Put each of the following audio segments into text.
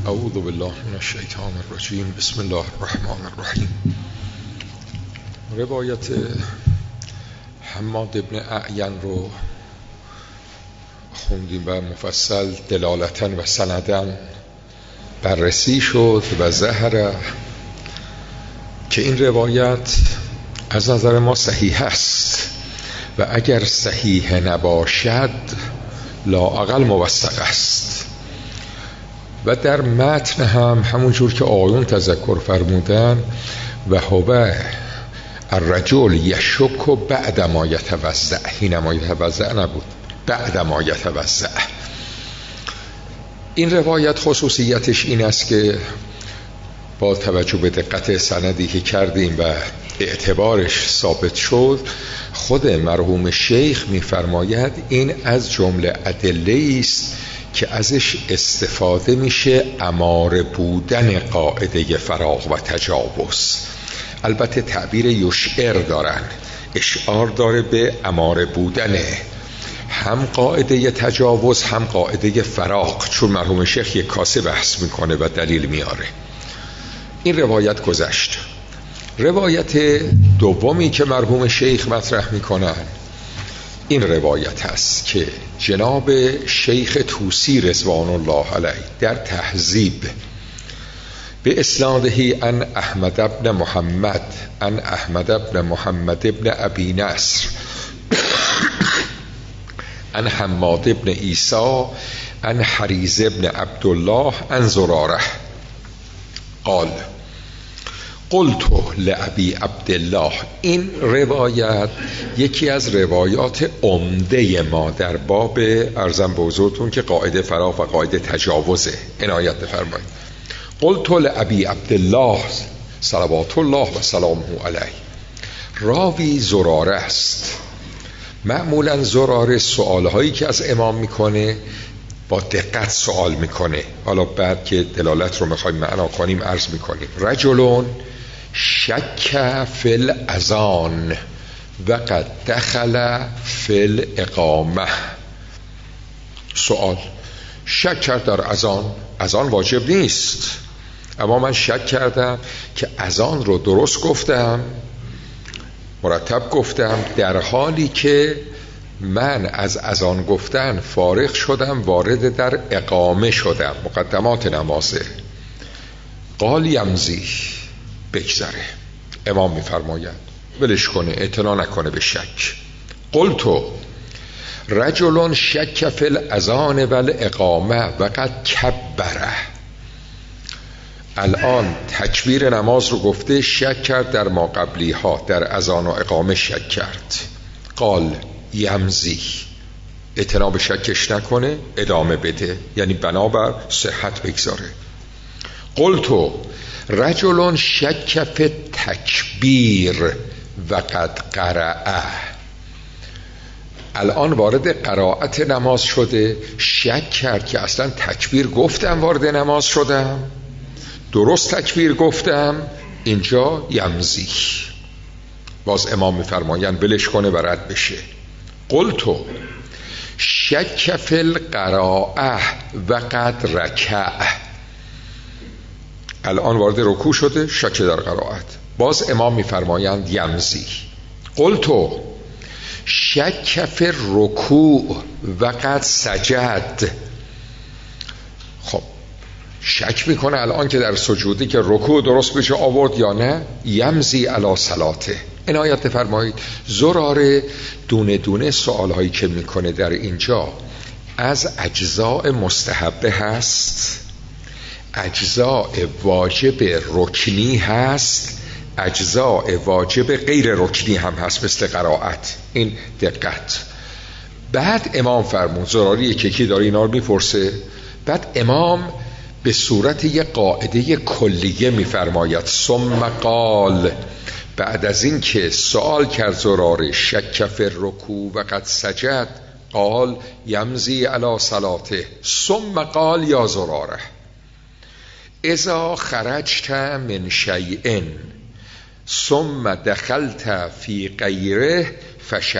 اعوذ بالله من الشیطان الرجیم. بسم الله الرحمن الرحیم. روایت حماد ابن اعین رو خوندیم و مفصل دلالتاً و سنداً بررسی شد و ظهر که این روایت از نظر ما صحیح است و اگر صحیح نباشد لااقل موثق است. و در متن هم همونجور که آقایون تذکر فرمودن و هو الرجل یشک بعد ما یتوضع، حین ما یتوضع نبود، بعد ما یتوضع. این روایت خصوصیتش این است که با توجه به دقت سندی که کردیم و اعتبارش ثابت شد، خود مرحوم شیخ می‌فرماید این از جمله ادله است که ازش استفاده میشه اماره بودن قاعده فراغ و تجاوز. البته تعبیر یشعر دارن، اشعار داره به اماره بودنه، هم قاعده تجاوز هم قاعده فراغ، چون مرحوم شیخ یک کاسه بحث میکنه و دلیل میاره. این روایت گذشت. روایت دومی که مرحوم شیخ مطرح میکنن این روایت هست که جناب شیخ طوسی رضوان الله علیه در تهذیب به اسناده ان احمد ابن محمد ان احمد ابن محمد ابن ابی نصر ان حماد ابن عیسی ان حریز ابن عبدالله ان زراره قال قلت لابی عبدالله. این روایت یکی از روایات عمده ما در باب ارزم به حضورتون که قاعده فراغ و قاعده تجاوزه. عنایت بفرمایید. قلت لابی عبدالله صلوات الله و سلامه علیه. راوی زراره است. معمولا زراره سوالهایی که از امام میکنه با دقت سوال میکنه. حالا بعد که دلالت رو میخوایم معنا کنیم عرض میکنیم. رجلون شک فی الاذان و قد دخل فی الاقامه. سوال: شک کرد در اذان واجب نیست، اما من شک کردم که اذان رو درست گفتم، مرتب گفتم، در حالی که من از اذان گفتن فارغ شدم وارد در اقامه شدم، مقدمات نمازه. قال یمضی، بگذره. امام میفرماید ولش کنه، اعتنا نکنه به شک. قلتو رجلون شک فی الاذان و الاقامه و قد کبره. الان تکبیر نماز رو گفته، شک کرد در ما قبلی ها، در اذان و اقامه شک کرد. قال یمضی، اعتنا به شکش نکنه، ادامه بده، یعنی بنابر صحت بگذاره. قلتو رجلون شک فی تکبیر و قد قرأ. الان وارد قرائت نماز شده، شک کرد که اصلا تکبیر گفتم وارد نماز شدم، درست تکبیر گفتم. اینجا یمضی، باز امام میفرمایند ولش کنه و رد بشه. قلتو شک فی القراءه و قد رکع. الان وارد رکوع شده، شک در قرائت، باز امام میفرمایند یمضی. قلتو شک فی الرکوع و قد سجد. خب شک میکنه الان که در سجودی که رکوع درست بشه آورد یا نه. یمضی علی صلاته. عنایت فرمایید. زراره دونه دونه سوال هایی که میکنه در اینجا از اجزاء مستحبه هست، اجزاء واجب رکنی هست، اجزاء واجب غیر رکنی هم هست مثل قرائت. این دقت. بعد امام فرمود، زراری یکی داره اینا رو میپرسه، بعد امام به صورت یک قاعده کلیه میفرماید ثم قال، بعد از این که سوال کرد زراره شک فی الرکوع و قد سجد، قال یمضی علی صلاته. ثم قال یا زراره اذا خرجت من شیء ثم دخلت فی غیره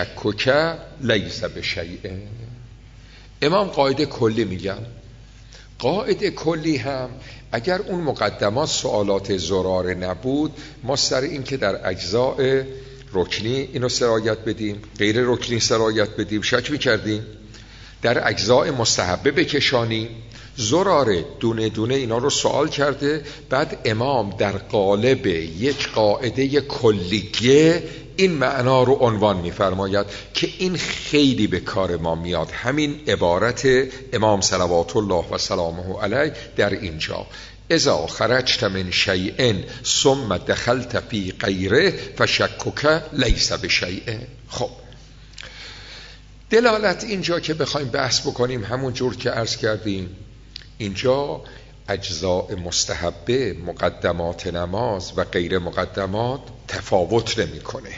فشکک لیس بشیء. امام قاعده کلی میگن قاعده کلی هم اگر اون مقدمات سوالات زراره نبود، ما سر این که در اجزاء رکنی اینو سرایت بدیم، غیر رکنی سرایت بدیم شک میکردیم، در اجزاء مستحبه بکشانیم. زراره دونه دونه اینا رو سوال کرده، بعد امام در قالب یک قاعده کلیه این معنا رو عنوان می‌فرماید که این خیلی به کار ما میاد. همین عبارت امام صلوات الله و سلامه علیه در اینجا: اذا خرجت من شیء ثم دخلت فی غیره فشکک لیس بشیء. خب دلالت اینجا که بخوایم بحث بکنیم، همون جور که عرض کردیم اینجا اجزاء مستحبه، مقدمات نماز و غیر مقدمات تفاوت نمی‌کنه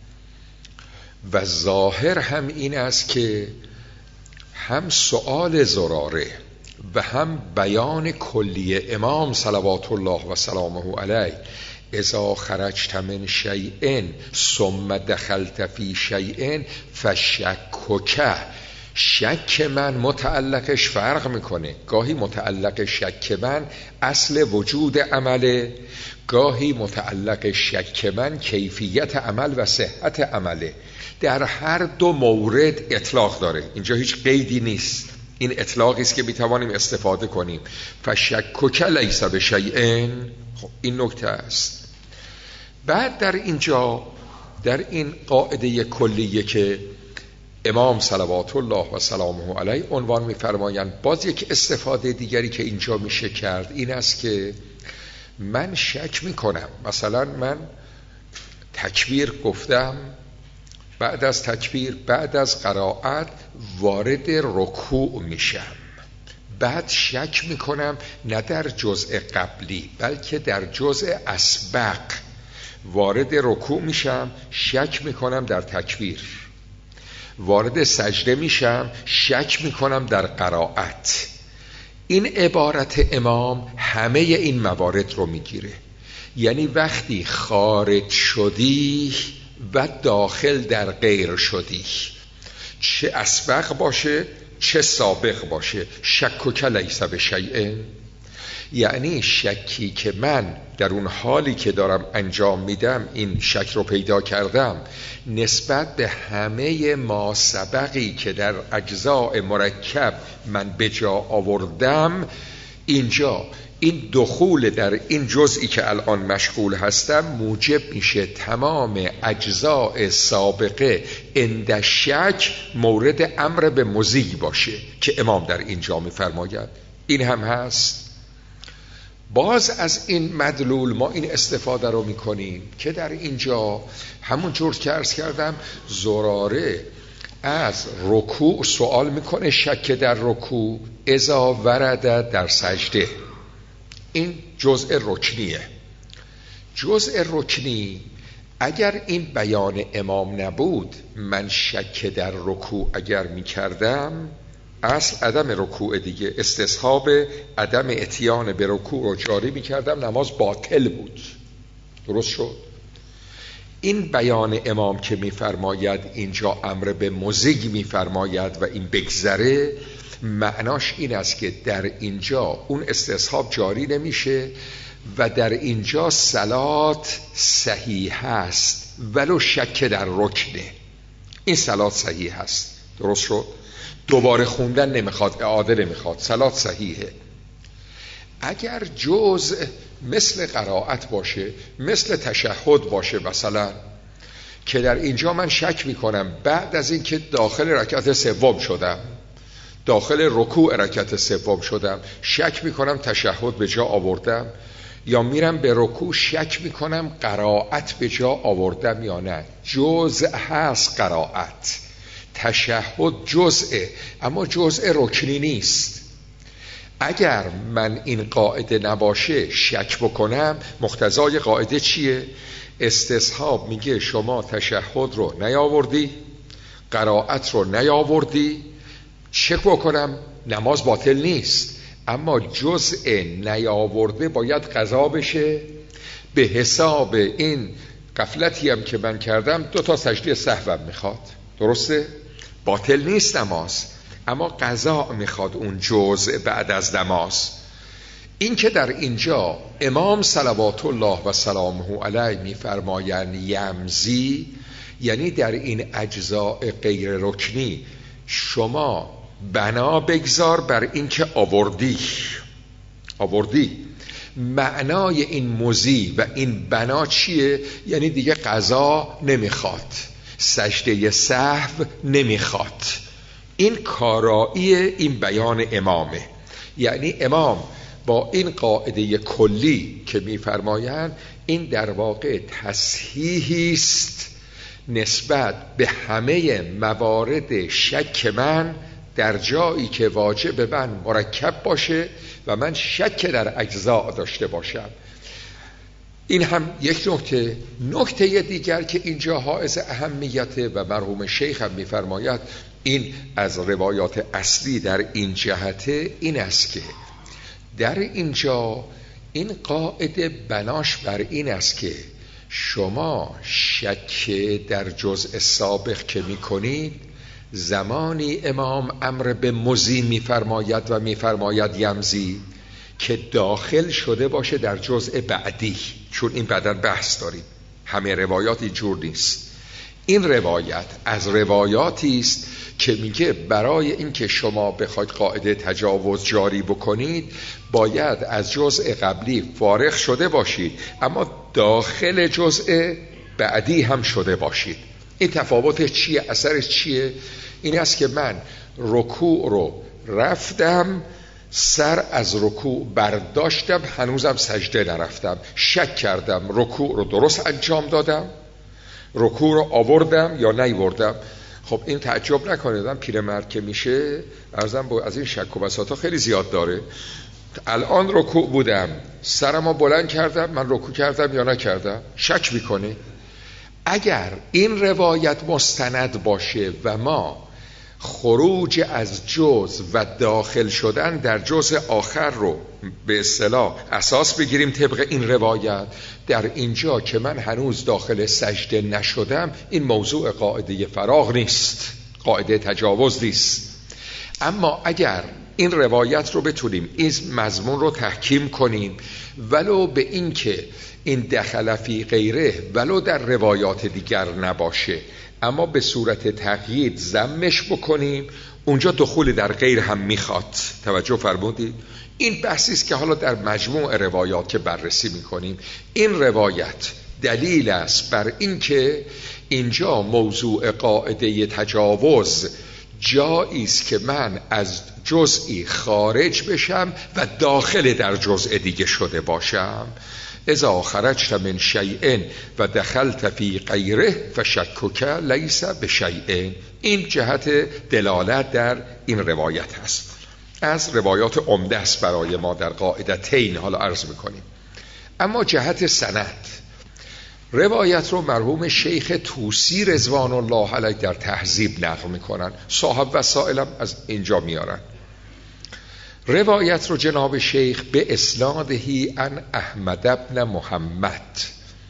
و ظاهر هم این است که هم سؤال زراره و هم بیان کلی امام صلوات الله و سلامه علیه: اذا خرجت من شیء ثم دخلت فی شیء فشکک. شک من متعلقش فرق میکنه، گاهی متعلق شک من اصل وجود عمله، گاهی متعلق شک من کیفیت عمل و صحت عمله. در هر دو مورد اطلاق داره، اینجا هیچ قیدی نیست، این اطلاقی است که میتوانیم استفاده کنیم. فشکک لیس بشیء. خب این نکته است. بعد در اینجا در این قاعده کلیه که امام صلوات الله و سلامه علیه عنوان می‌فرمایند، باز یک استفاده دیگری که اینجا میشه کرد این است که من شک میکنم، مثلا من تکبیر گفتم، بعد از تکبیر بعد از قرائت وارد رکوع میشم، بعد شک میکنم نه در جزء قبلی بلکه در جزء اسبق وارد رکوع میشم، شک میکنم در تکبیر، وارد سجده میشم، شک میکنم در قرائت. این عبارت امام همه این موارد رو میگیره، یعنی وقتی خارج شدی و داخل در غیر شدی، چه اسبق باشه چه سابق باشه، شکک لیس بشیء. یعنی شکی که من در اون حالی که دارم انجام میدم این شک رو پیدا کردم نسبت به همه ما سبقی که در اجزاء مرکب من به جا آوردم، اینجا این دخول در این جزئی که الان مشغول هستم موجب میشه تمام اجزاء سابقه عند شک مورد امر به مضی باشه که امام در اینجا میفرماید. این هم هست. باز از این مدلول ما این استفاده رو میکنیم که در اینجا همون جور که عرض کردم زراره از رکوع سوال میکنه، شک در رکوع، اذا ورد در سجده. این جزء رکنیه. جزء رکنی اگر این بیان امام نبود، من شک در رکوع اگر میکردم، اصل عدم رکوع دیگه، استصحاب عدم اتیان به رکوع رو جاری میکردم، نماز باطل بود. درست شد؟ این بیان امام که میفرماید اینجا امر به مضی میفرماید و این بگذره، معناش این است که در اینجا اون استصحاب جاری نمیشه و در اینجا صلات صحیح هست ولو شک در رکنه. این صلات صحیح هست. درست شد؟ دوباره خوندن نمیخواد، اعاده نمیخواد، صلات صحیحه. اگر جزء مثل قرائت باشه، مثل تشهد باشه مثلا، که در اینجا من شک میکنم بعد از این که داخل رکعت سوم شدم، داخل رکوع رکعت سوم شدم، شک میکنم تشهد به جا آوردم، یا میرم به رکوع شک میکنم قرائت به جا آوردم یا نه. جزء هست قرائت، تشهد جزءه، اما جزء رکنی نیست. اگر من این قاعده نباشه شک بکنم، مقتضای قاعده چیه؟ استصحاب میگه شما تشهد رو نیاوردی، قرائت رو نیاوردی، چک بکنم نماز باطل نیست، اما جزء نیاورده باید قضا بشه. به حساب این غفلتی هم که من کردم 2 سجده سهوم میخواد. درسته؟ باطل نیست نماز، اما قضا میخواد اون جزء بعد از نماز. این که در اینجا امام صلوات الله و سلامه علیه میفرمایند یمزی، یعنی در این اجزاء غیر رکنی شما بنا بگذار بر این که آوردی. معنای این مزی و این بنا چیه؟ یعنی دیگه قضا نمیخواد، سجده سهو نمیخواد. این کارایی این بیان امامه. یعنی امام با این قاعده کلی که میفرمایند این در واقع تصحیحی است نسبت به همه موارد شک من در جایی که واجب من مرکب باشه و من شک در اجزا داشته باشم. این هم یک نکته دیگر که اینجا حائز اهمیته و مرحوم شیخ هم میفرماید این از روایات اصلی در این جهته این است که در اینجا این قاعده بناش بر این است که شما شک در جزء سابق که میکنید، زمانی امام امر به مزی میفرماید و میفرماید یمزی که داخل شده باشه در جزء بعدی، چون این بعداً بحث داریم. همه روایات اینجور نیست. این روایت از روایاتی است که میگه برای اینکه شما بخواید قاعده تجاوز جاری بکنید باید از جزء قبلی فارغ شده باشید اما داخل جزء بعدی هم شده باشید. این تفاوت چیه؟ اثرش چیه؟ این است که من رکوع رو رفتم، سر از رکوع برداشتم، هنوزم سجده نرفتم، شک کردم رکوع رو درست انجام دادم، رکوع رو آوردم یا نیوردم. خب این تعجب نکنید، پیرمرد که میشه عرضم از این شک و بساطا خیلی زیاد داره. الان رکوع بودم، سرمو بلند کردم، من رکوع کردم یا نکردم، شک میکنه. اگر این روایت مستند باشه و ما خروج از جزء و داخل شدن در جزء آخر رو به اصطلاح اساس بگیریم طبق این روایت، در اینجا که من هنوز داخل سجده نشدم، این موضوع قاعده فراغ نیست، قاعده تجاوز نیست. اما اگر این روایت رو بتونیم این مضمون رو تحکیم کنیم ولو به این که این دخل فی غیره ولو در روایات دیگر نباشه اما به صورت تقیید ضمش بکنیم، اونجا دخول در غیر هم میخواد. توجه فرمودید؟ این بحثی است که حالا در مجموع روایات که بررسی میکنیم این روایت دلیل است بر این که اینجا موضوع قاعده تجاوز جایی است که من از جزئی خارج بشم و داخل در جزء دیگه شده باشم. اذا خرجت من شیء و دخلت فی غیره فشکک لیس بشیء. این جهت دلالت در این روایت هست. از روایات عمده است برای ما در قاعدتین حالا عرض میکنیم. اما جهت سند، روایت رو مرحوم شیخ طوسی رضوان الله علیه در تهذیب نقل میکنن، صاحب وسائلم از اینجا میارن. روایت رو جناب شیخ به اسنادهی عن احمد ابن محمد،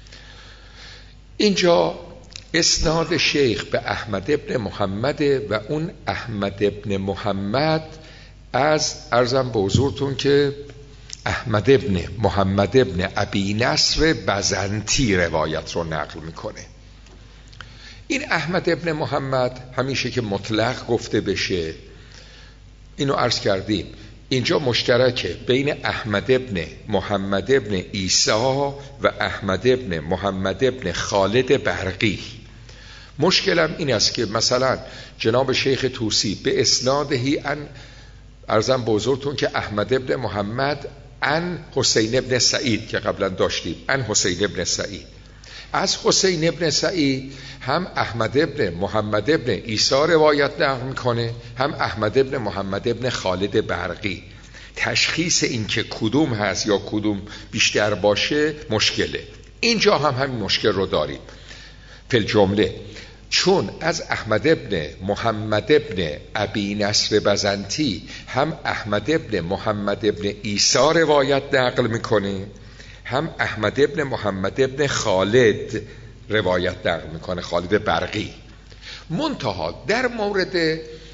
اینجا اسناد شیخ به احمد ابن محمد و اون احمد ابن محمد از عرضم به حضورتون که احمد ابن محمد ابن ابی نصر بزنتی روایت رو نقل میکنه. این احمد ابن محمد همیشه که مطلق گفته بشه، اینو عرض کردیم، اینجا مشترکه بین احمد ابن محمد ابن عیسی و احمد ابن محمد ابن خالد برقی. مشکلم این است که مثلا جناب شیخ طوسی به اسنادهی ان عرضم به حضورتون که احمد ابن محمد ان حسین ابن سعید که قبلا داشتیم، ان حسین ابن سعید، از حسین ابن سعید هم احمد ابن محمد ابن عیسی روایت نقل میکنه، هم احمد ابن محمد ابن خالد برقی. تشخیص این که کدوم هست یا کدوم بیشتر باشه مشکله. اینجا هم همین مشکل رو داریم فی الجمله، چون از احمد ابن محمد ابن ابی نصر بزنتی هم احمد ابن محمد ابن عیسی روایت نقل میکنه، هم احمد ابن محمد ابن خالد روایت نقل میکنه، خالد برقی. منتها در مورد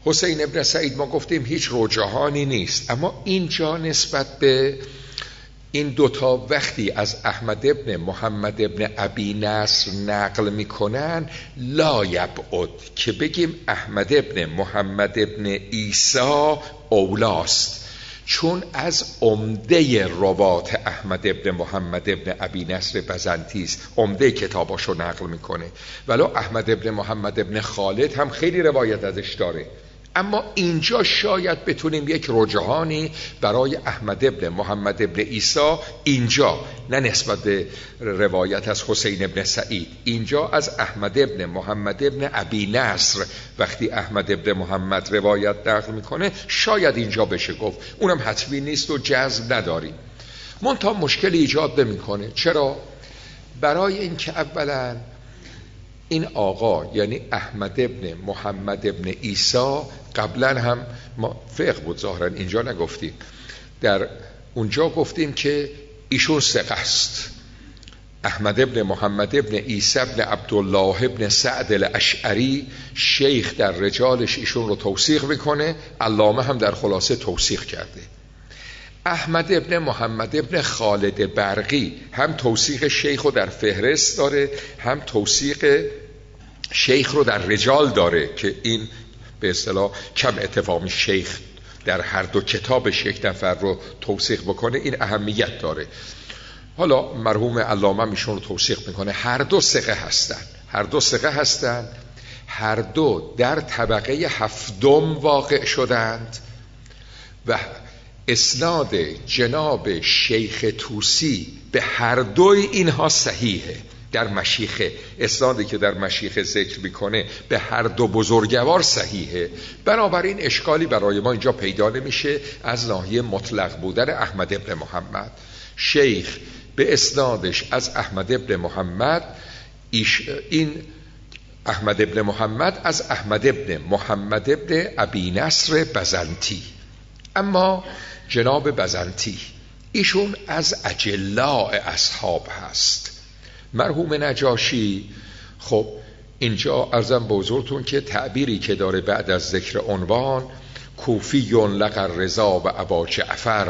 حسین ابن سعید ما گفتیم هیچ رجحانی نیست، اما اینجا نسبت به این دوتا وقتی از احمد ابن محمد ابن ابی نصر نقل میکنن لا یبعد که بگیم احمد ابن محمد ابن عیسی اولاست، چون از عمده روات احمد ابن محمد ابن ابی نصر بزنطی است، عمده کتاباشو نقل میکنه. ولو احمد ابن محمد ابن خالد هم خیلی روایت ازش داره، اما اینجا شاید بتونیم یک رجحانی برای احمد ابن محمد ابن عیسی، اینجا نه نسبت به روایت از حسین ابن سعید، اینجا از احمد ابن محمد ابن ابی نصر وقتی احمد ابن محمد روایت نقل میکنه شاید اینجا بشه گفت، اونم حتمی نیست و جزم نداریم. منتها مشکل ایجاد نمیکنه. چرا؟ برای اینکه اولا این آقا یعنی احمد ابن محمد ابن عیسی قبلا هم ما فقه بود ظاهرا اینجا نگفتیم، در اونجا گفتیم که ایشون ثقه است. احمد ابن محمد ابن عیسی ابن عبدالله ابن سعد الاشعری شیخ در رجالش ایشون رو توثیق میکنه، علامه هم در خلاصه توثیق کرده. احمد ابن محمد ابن خالد برقی هم توثیق شیخ رو در فهرست داره، هم توثیق شیخ رو در رجال داره که این به اصطلاح کم اتفاقی شیخ در هر دو کتابش یک نفر رو توثیق بکنه، این اهمیت داره. حالا مرحوم علامه میشون رو توثیق میکنه. هر دو ثقه هستن، هر دو در طبقه هفتم واقع شدند و اسناد جناب شیخ طوسی به هر دوی اینها صحیحه. در مشیخه، اسنادی که در مشیخه ذکر میکنه به هر دو بزرگوار صحیحه، بنابراین اشکالی برای ما اینجا پیدا نمیشه از ناحیه مطلق بودن احمد ابن محمد. شیخ به اسنادش از احمد ابن محمد، این احمد ابن محمد از احمد ابن محمد ابن ابی نصر بزنطی، اما جناب بزنطی ایشون از اجلاء اصحاب هست. مرحوم نجاشی خب اینجا عرضم به حضورتون که تعبیری که داره بعد از ذکر عنوان کوفیون لقر رضا و ابا جعفر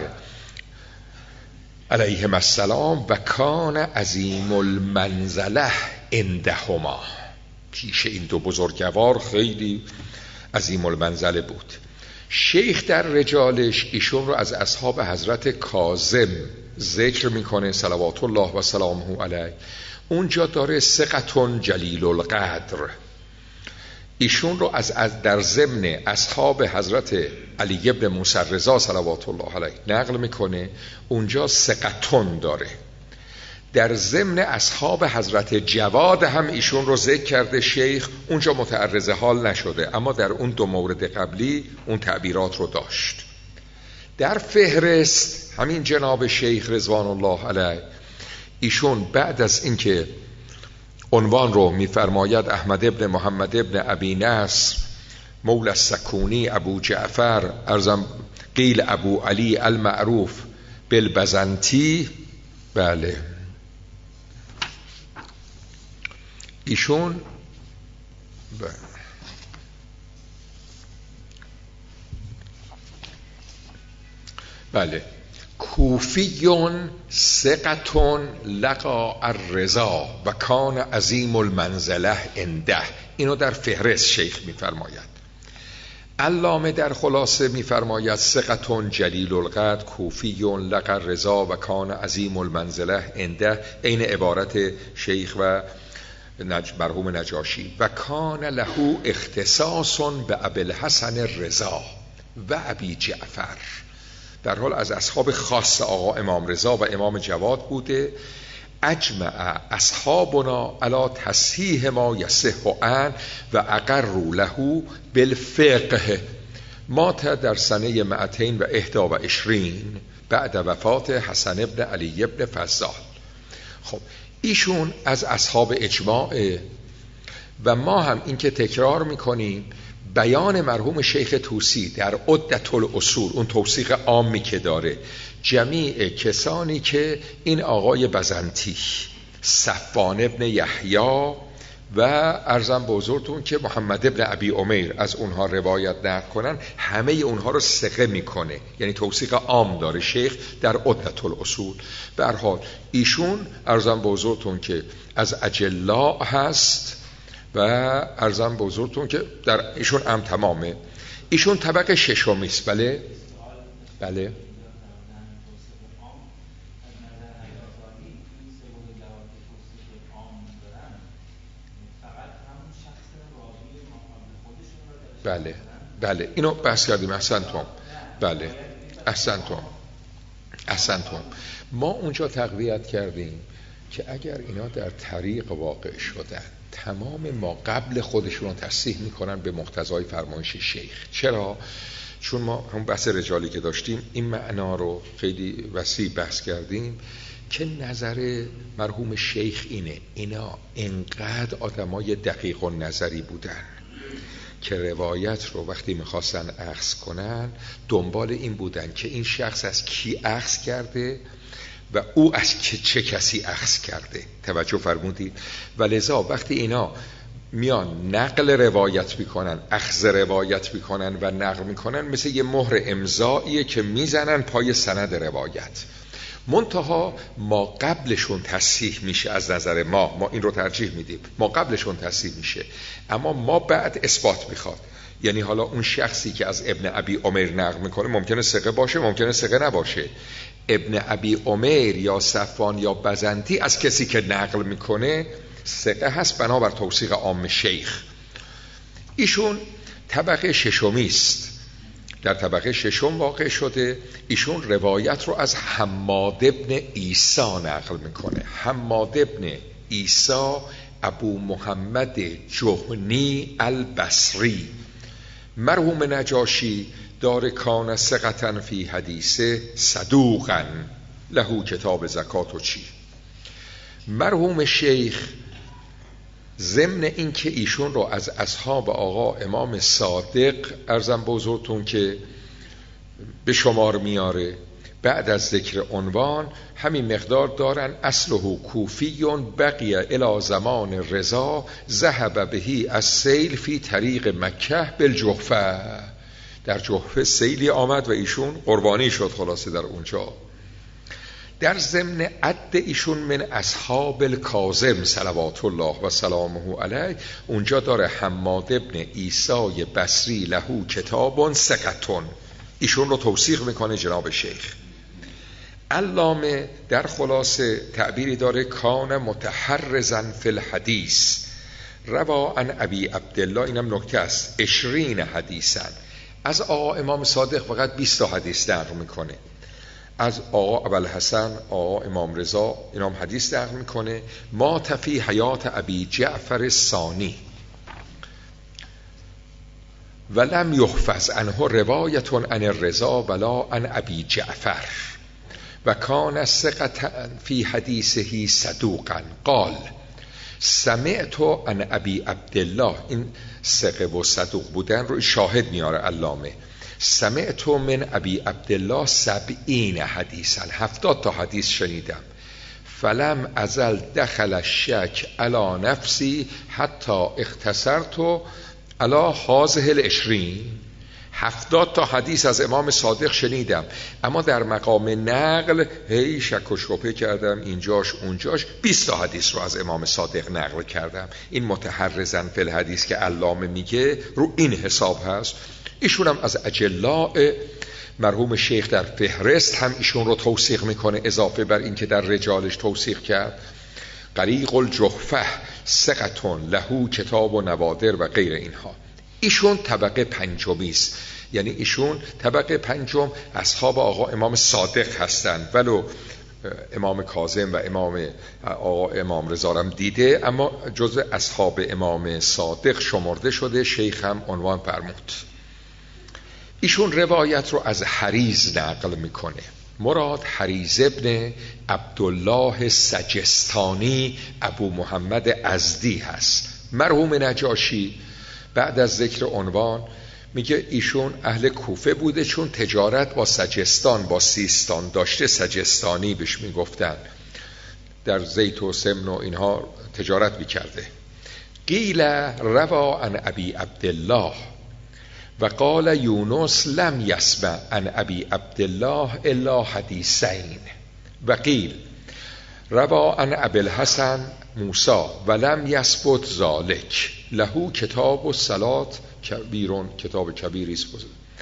علیهم السلام و کان عظیم المنزله عندهما، پیش این دو بزرگوار خیلی عظیم المنزله بود. شیخ در رجالش ایشون رو از اصحاب حضرت کاظم ذکر میکنه صلوات الله و سلامه علیه، اونجا داره ثقتون جلیل القدر. ایشون رو از در ضمن اصحاب حضرت علی ابن موسی رضا صلوات الله علیه نقل میکنه، اونجا ثقتون داره. در ضمن اصحاب حضرت جواد هم ایشون رو ذکر کرده شیخ، اونجا متعرض حال نشده، اما در اون دو مورد قبلی اون تعبیرات رو داشت. در فهرست همین جناب شیخ رضوان الله علیه ایشون بعد از اینکه عنوان رو میفرماید احمد ابن محمد ابن ابی نصر مولا السکونی ابو جعفر ارزم قیل ابو علی المعروف بالبزنطی، بله ایشون بله کوفیون ثقتون لقا الرضا و کان عظیم المنزله عنده، اینو در فهرست شیخ میفرماید. علامه در خلاصه میفرماید ثقتون جلیل القدر کوفیون لقا الرضا و کان عظیم المنزله عنده، این عبارت شیخ و مرحوم نجاشی. و کان له اختصاص به ابوالحسن الرضا و ابی جعفر، در حال از اصحاب خاص آقا امام رضا و امام جواد بوده. اجمع اصحابنا علی تصحیح ما یصح عن و اقروا له بالفقه مات در سنه 221 بعد وفات حسن ابن علی ابن فضال. خب ایشون از اصحاب اجماع و ما هم این که تکرار میکنیم بیان مرحوم شیخ طوسی در عدة الاصول، اون توثیق عامی که داره، جمیع کسانی که این آقای بزنطی، صفوان ابن یحیی و عرضم به حضورتون که محمد ابن ابی عمیر از اونها روایت نقل کنن، همه اونها رو ثقه میکنه، یعنی توثیق عام داره شیخ در عدة الاصول. به هر حال ایشون عرضم به حضورتون که از اجلا هست و عرضم به حضورتون که در ایشون هم تمامه. ایشون طبقه ششمی است. بله بله بله بله اینو بحث کردیم. احسنتم. بله احسنتم. ما اونجا تقویت کردیم که اگر اینا در طریق واقع شدن تمام ما قبل خودشون رو تصحیح میکنن به مقتضای فرمایش شیخ. چرا؟ چون ما هم بحث رجالی که داشتیم این معنا رو خیلی وسیع بحث کردیم که نظر مرحوم شیخ اینه اینا انقدر آدمای دقیق و نظری بودن که روایت رو وقتی میخواستن اخذ کنن دنبال این بودن که این شخص از کی اخذ کرده و او از چه کسی اخذ کرده. توجه فرمودید؟ و لذا وقتی اینا میان نقل روایت میکنن، اخذ روایت میکنن و نقل میکنن، مثل یه مهر امضاییه که میزنن پای سند روایت. منتها ما قبلشون تصحیح میشه. از نظر ما این رو ترجیح میدیم، ما قبلشون تصحیح میشه، اما ما بعد اثبات میخواد. یعنی حالا اون شخصی که از ابن ابی عمیر نقل میکنه ممکنه ثقه باشه، ممکنه ثقه نباشه. ابن ابی عمیر یا صفوان یا بزنتی از کسی که نقل میکنه ثقه هست بنابر توثیق عام شیخ. ایشون طبقه ششمی است، در طبقه ششم واقع شده. ایشون روایت رو از حماد ابن عیسی نقل میکنه. حماد ابن عیسی ابو محمد جهنی البصری، مرحوم نجاشی دار کان ثقة فی حدیث صدوقا له کتاب زکات و چی. مرحوم شیخ ضمن این که ایشون رو از اصحاب آقا امام صادق عرضم به حضورتون که به شمار میاره، بعد از ذکر عنوان همین مقدار دارن اصله کوفیون بقیه الی زمان رضا ذهب بهی از سیل فی طریق مکه بالجحفه. در جحفه سیلی آمد و ایشون قربانی شد خلاصه در اونجا. در ضمن عد ایشون من اصحاب الکاظم صلوات الله و سلامه علیه اونجا داره حماد ابن عیسی بصری له کتاب ثقة، ایشون رو توثیق میکنه جناب شیخ. علامه در خلاصه تعبیری داره کان متحرزا فی الحدیث روا عن ابی عبدالله، اینم نکته است، 20 حدیثا. از آقا امام صادق فقط 20 حدیث نقل میکنه. از آقا ابوالحسن، آقا امام رضا اینام حدیث نقل میکنه. ما تفی حیات ابی جعفر ثانی ولم یحفظ عنه روایت عن الرضا ولا عن ابی جعفر و کان ثقة فی حدیثه صدوقا قال سمعت عن ابی عبدالله. این ثقه و صدوق بودن رو شاهد میاره علامه. سمعت من ابی عبدالله 70 حدیثا، 70 تا حدیث شنیدم. فلم ازل دخل الشک علی نفسی حتی اختصرت علی هذه ال20. 70 تا حدیث از امام صادق شنیدم، اما در مقام نقل هی شک و شبهه کردم، اینجاش اونجاش. 20 تا حدیث رو از امام صادق نقل کردم. این متحرزن فی الحدیث که علامه میگه رو این حساب هست. ایشون هم از اجلاء مرحوم شیخ در فهرست هم ایشون رو توثیق میکنه، اضافه بر این که در رجالش توثیق کرد. غریق الجحفه ثقة له کتاب و نوادر و غیر اینها. ایشون طبقه پنجمی است، یعنی ایشون طبقه پنجم اصحاب آقا امام صادق هستند، ولو امام کاظم و آقا امام رضا هم دیده، اما جزء اصحاب امام صادق شمرده شده. شیخ هم عنوان فرمود. ایشون روایت رو از حریز نقل میکنه. مراد حریز ابن عبدالله سجستانی ابو محمد ازدی هست. مرحوم نجاشی بعد از ذکر عنوان میگه ایشون اهل کوفه بوده، چون تجارت با سجستان با سیستان داشته، سجستانی بهش میگفتن، در زیت و سمن و اینها تجارت میکرده. قیل روا عن ابی عبدالله و قال یونس لم یسمع عن ابی عبدالله الا حدیثین و قیل روا عن ابی الحسن موسی و لم یثبت ذلک له کتاب الصلات کبیرون، کتاب کبیری است.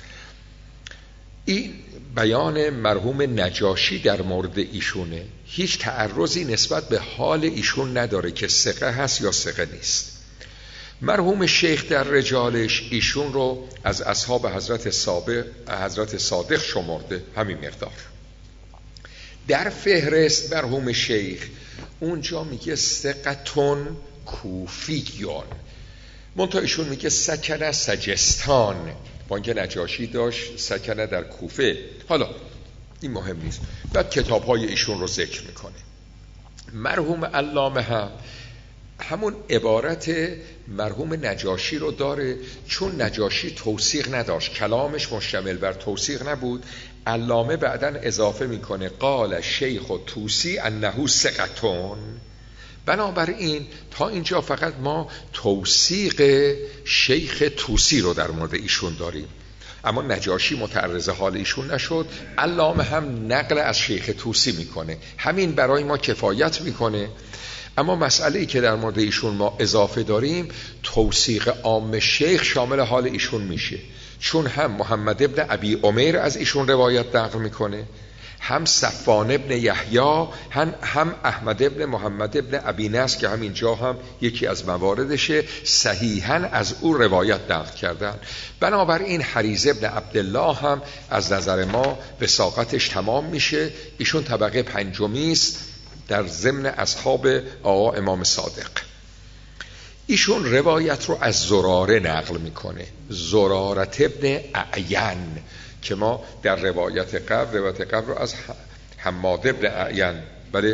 این بیان مرحوم نجاشی در مورد ایشونه، هیچ تعرضی نسبت به حال ایشون نداره که ثقه هست یا ثقه نیست. مرحوم شیخ در رجالش ایشون رو از اصحاب حضرت صادق شمرده، همین مقدار. در فهرست مرحوم شیخ اونجا میگه ثقتون کوفیون، منتها ایشون میگه سکنه سجستان، با اینکه نجاشی داشت سکنه در کوفه. حالا این مهم نیست. بعد کتاب‌های ایشون رو ذکر میکنه. مرحوم علامه هم همون عبارت مرحوم نجاشی رو داره، چون نجاشی توثیق نداشت، کلامش مشتمل بر توثیق نبود. علامه بعداً اضافه میکنه قال شیخ توسی انه ثقتون. بنابراین تا اینجا فقط ما توثیق شیخ توسی رو در مورد ایشون داریم، اما نجاشی متعرض حال ایشون نشد. علامه هم نقل از شیخ توسی میکنه، همین برای ما کفایت میکنه. اما مسئله‌ای که در مورد ایشون ما اضافه داریم، توثیق عام شیخ شامل حال ایشون میشه، چون هم محمد ابن ابی عمیر از ایشون روایت نقل میکنه، هم صفوان ابن یحیی، هم احمد ابن محمد ابن ابی نصر که همینجا هم یکی از مواردشه، صحیحاً از او روایت نقل کردن. بنابراین حریز ابن عبدالله هم از نظر ما وثاقتش تمام میشه. ایشون طبقه پنجمی است در ضمن اصحاب آقا امام صادق. ایشون روایت رو از زراره نقل میکنه، زرارت ابن اعین، که ما در روایت قبل رو از حماد ابن اعین، بله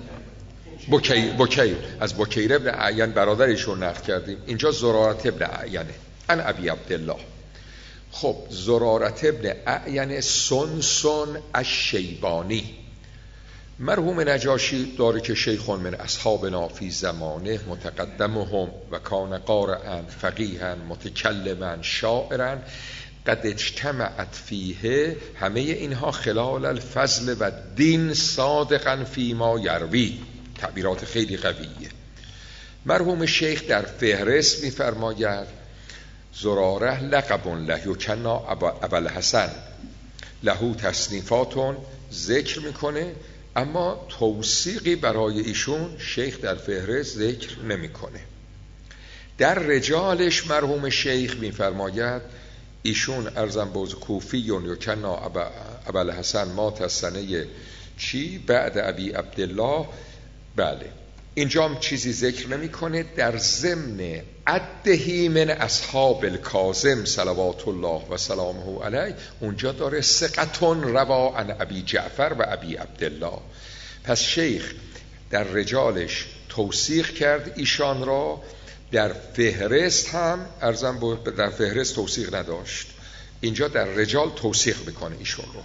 بکیر از بکیر ابن اعین برادر ایشون نقل کردیم. اینجا زرارت ابن اعینه عن ابی عبدالله. خب زرارت ابن اعین سنسن الشیبانی، مرحوم نجاشی داره که شیخون من اصحابنا فی زمانه متقدمهم و کان قارئا فقیها متکلما شاعرا قد اجتمعت فیه، همه اینها خلال الفضل و دین صادقا فی ما یروی، تعبیرات خیلی قویه. مرحوم شیخ در فهرست می‌فرماید زراره لقب له یکنا ابوالحسن له تصنیفاتون، ذکر میکنه اما توثیقی برای ایشون شیخ در فهرست ذکر نمیکنه. در رجالش مرحوم شیخ میفرماید ایشون ارزم بوز کوفیون یکنا ابوالحسن مات از سنه چی بعد ابی عبدالله. بله اینجا هم چیزی ذکر نمیکنه. در ضمن عدهی من اصحاب الکاظم صلوات الله و سلامه علیه اونجا داره ثقتون روا عن ابی جعفر و ابی عبدالله. پس شیخ در رجالش توثیق کرد ایشان را. در فهرست هم ارزم در فهرست توثیق نداشت، اینجا در رجال توثیق میکنه ایشون رو.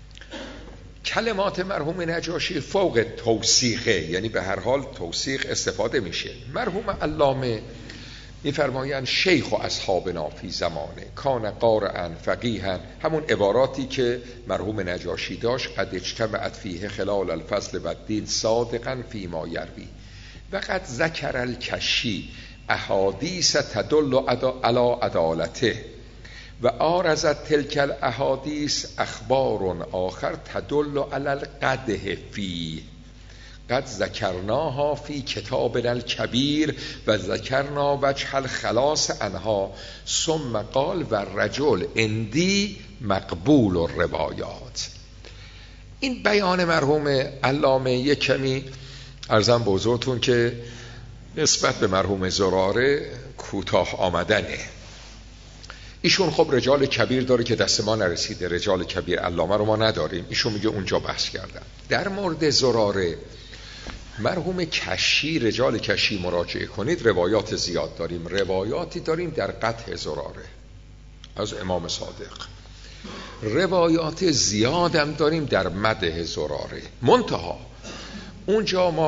کلمات مرحوم نجاشی فوق توثیقه، یعنی به هر حال توثیق استفاده میشه. مرحوم علامه میفرمایند شیخ و اصحابنا فی زمانه کان قارئا فقیها، همون عباراتی که مرحوم نجاشی داشت، قد اجتمعت فیه خلال الفضل و الدین صادقا فی ما یروی و قد ذکر الکشی احادیث تدل علی عدالته و آرزت تلک الاحادیث اخبار آخر تدل علی القدح فی قد ذکرناها فی کتابنا الکبیر و ذکرنا وجه الخلاص عنها ثم قال و الرجل عندی مقبول الروایات. این بیان مرحوم علامه یک کمی عرضم به حضورتون که نسبت به مرحوم زراره کوتاه آمدنه. ایشون خب رجال کبیر داره که دست ما نرسیده، رجال کبیر علامه رو ما نداریم، ایشون میگه اونجا بحث کردن. در مورد زراره مرحوم کشی، رجال کشی مراجعه کنید، روایات زیاد داریم. روایاتی داریم در قطع زراره از امام صادق، روایات زیادم داریم در مدح زراره. منتها اونجا ما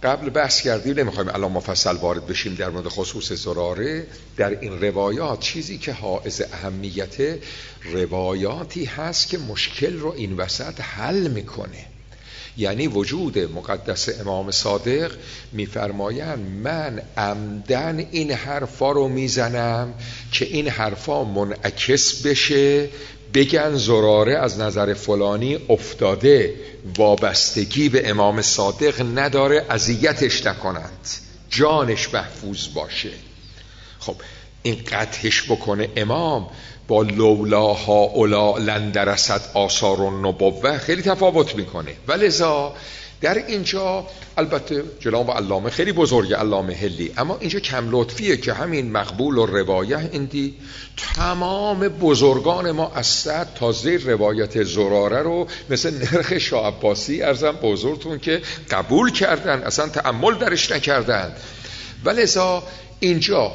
قبل بحث کردیم، نمیخوایم الان مفصل وارد بشیم در مورد خصوص زراره. در این روایات چیزی که حائز اهمیت، روایاتی هست که مشکل رو این وسط حل میکنه. یعنی وجود مقدس امام صادق میفرمایند من عمدن این حرفا رو میزنم که این حرفا منعکس بشه، بگن زراره از نظر فلانی افتاده، وابستگی به امام صادق نداره، اذیتش نکنند، جانش محفوظ باشه. خب این قطعش بکنه امام با لولا هؤلاء لندرست آثار النبوه خیلی تفاوت میکنه. ولذا در اینجا البته جناب علامه خیلی بزرگه، علامه هلی، اما اینجا کم لطفیه که همین مقبول و روایه اندی تمام بزرگان ما از صد تا زیر روایت زراره رو مثل نرخ شاه عباسی ارزم بزرگتون که قبول کردن، اصلا تأمل درش نکردن. ولذا اینجا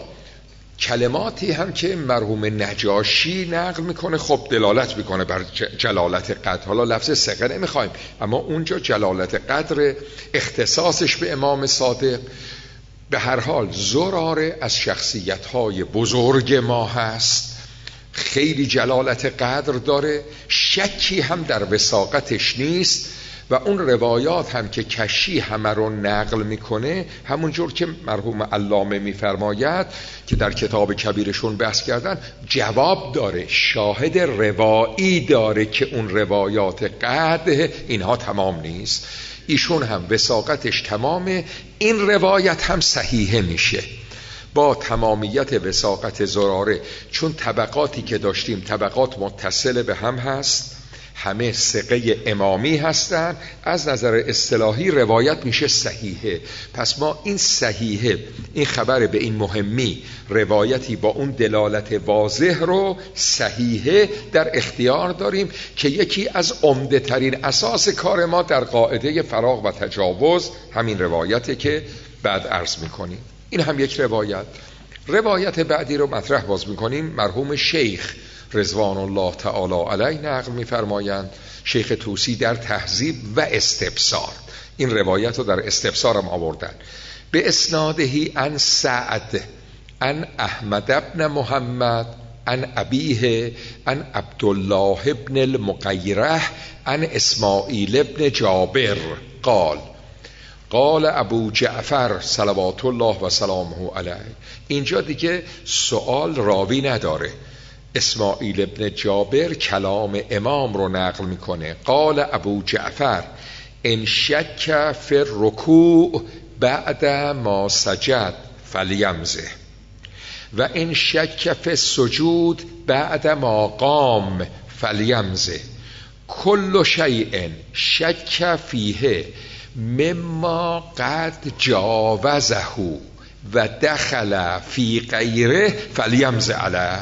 کلماتی هم که مرحوم نجاشی نقل میکنه خب دلالت میکنه بر جلالت قدر. حالا لفظ ثقه نمیخوایم، اما اونجا جلالت قدر اختصاصش به امام صادق. به هر حال زراره از شخصیت‌های بزرگ ما هست، خیلی جلالت قدر داره، شکی هم در وثاقتش نیست. و اون روایات هم که کشی همه رو نقل میکنه، همونجور که مرحوم علامه میفرماید که در کتاب کبیرشون بحث کردن، جواب داره، شاهد روایی داره که اون روایات قدر اینها تمام نیست. ایشون هم وثاقتش تمامه، این روایت هم صحیحه میشه با تمامیت وثاقت زراره، چون طبقاتی که داشتیم طبقات متصل به هم هست، همه ثقه امامی هستن، از نظر اصطلاحی روایت میشه صحیحه. پس ما این صحیحه، این خبر به این مهمی، روایتی با اون دلالت واضح رو صحیحه در اختیار داریم که یکی از عمده ترین اساس کار ما در قاعده فراغ و تجاوز همین روایته که بعد عرض میکنیم. این هم یک روایت. روایت بعدی رو مطرح باز میکنیم. مرحوم شیخ رضوان الله تعالی علیه نقل میفرمایند، شیخ طوسی در تهذیب و استبصار، این روایت رو در استبصار هم آوردن، به اسنادهی عن سعد عن احمد ابن محمد عن ابیه عن عبدالله ابن المقیره عن اسماعیل ابن جابر قال قال ابو جعفر صلوات الله و سلامه علیه. اینجا دیگه سوال راوی نداره، اسماعیل ابن جابر کلام امام رو نقل میکنه. قال ابو جعفر ان شک فی الرکوع بعد ما سجد فلیمزه و ان شک فی السجود بعد ما قام فلیمزه کل شیء شک فیه مما قد جاوزه و دخل فی غیره فلیمزه علیه.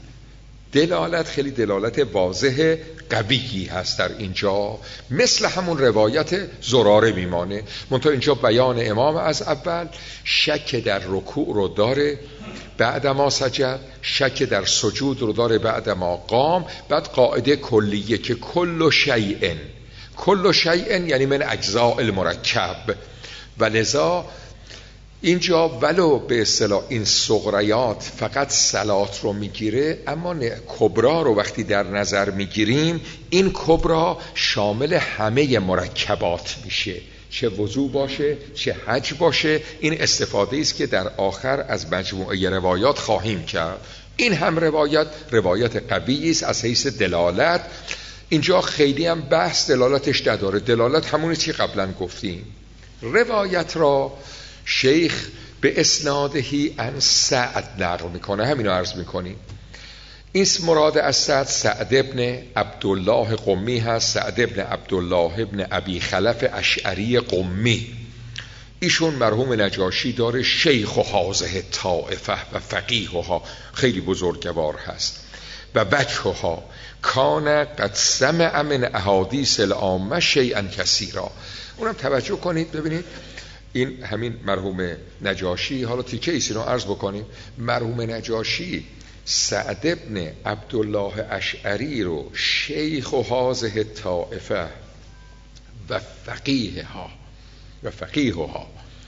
دلالت خیلی دلالت واضح قویی هست در اینجا، مثل همون روایت زراره میمانه، منتها اینجا بیان امام از اول شک در رکوع رو داره بعد ما سجد، شک در سجود رو داره بعد ما قام، بعد قاعده کلیه که کل شیء، کل شیء یعنی من اجزاء المرکب. و لذا اینجا ولو به اصطلاح این صغریات فقط صلات رو میگیره، اما کبرا رو وقتی در نظر میگیریم این کبرا شامل همه مرکبات میشه، چه وضو باشه چه حج باشه. این استفاده است که در آخر از مجموعه روایات خواهیم کرد. این هم روایت قوی است از حیث دلالت. اینجا خیلی هم بحث دلالتش نداره، دلالت همونی که قبلا گفتیم. روایت را شیخ به اسنادهی عن سعد نقل میکنه، همینو عرض میکنیم. این مراد از سعد ابن عبدالله قمی هست، سعد ابن عبدالله ابن ابی خلف اشعری قمی. ایشون مرحوم نجاشی داره شیخ و حاضه طائفه و فقیهها، خیلی بزرگوار هست. و بچهها کان قد سمع من احادیث العامه شیئا کثیرا. اونم توجه کنید ببینید، این همین مرحوم نجاشی، حالا تیکه ایسی رو عرض بکنیم. مرحوم نجاشی سعد ابن عبدالله اشعری رو شیخ و حاضه طائفه و فقیهها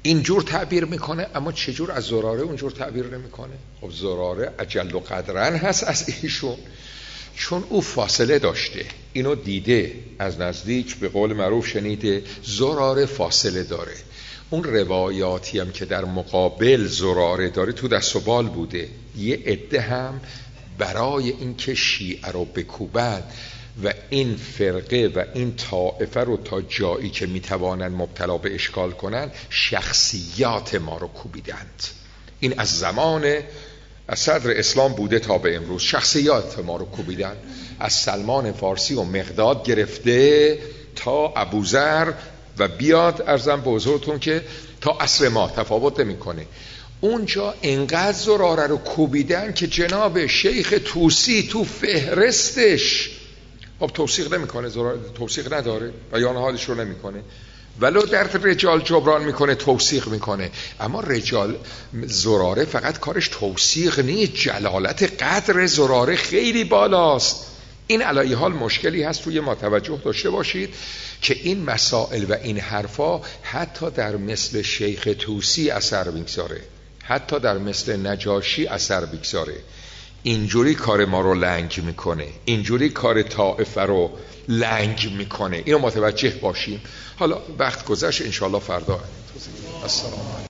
اینجور تعبیر میکنه، اما چجور از زراره اونجور تعبیر نمیکنه؟ خب زراره اجل و قدرن هست از ایشون، چون او فاصله داشته، اینو دیده از نزدیک، به قول معروف شنیده. زراره فاصله داره. اون روایاتی هم که در مقابل زراره داره تو دست و بال بوده. یه عده هم برای اینکه شیعه رو بکوبن و این فرقه و این طائفه رو تا جایی که میتوانن مبتلا به اشکال کنن، شخصیات ما رو کوبیدند. این از زمان از صدر اسلام بوده تا به امروز، شخصیات ما رو کوبیدن، از سلمان فارسی و مقداد گرفته تا ابوذر و بیاد ارزم به حضورتون که تا عصر ما تفاوت نمیکنه. اونجا انقدر زراره رو کوبیدن که جناب شیخ طوسی تو فهرستش خب توثیق نمیکنه، زراره توثیق نداره، بیان حالش رو نمیکنه، ولو در رجال جبران میکنه، توثیق میکنه. اما رجال زراره فقط کارش توثیق نیست، جلالت قدر زراره خیلی بالاست. این علی حال مشکلی هست توی ما توجه داشته باشید که این مسائل و این حرفا حتی در مثل شیخ طوسی اثر میگذاره، حتی در مثل نجاشی اثر میگذاره. اینجوری کار ما رو لنگ میکنه، اینجوری کار طائفه رو لنگ میکنه. اینو متوجه باشیم. حالا وقت گذشت، انشاءالله فردا. السلام علیکم.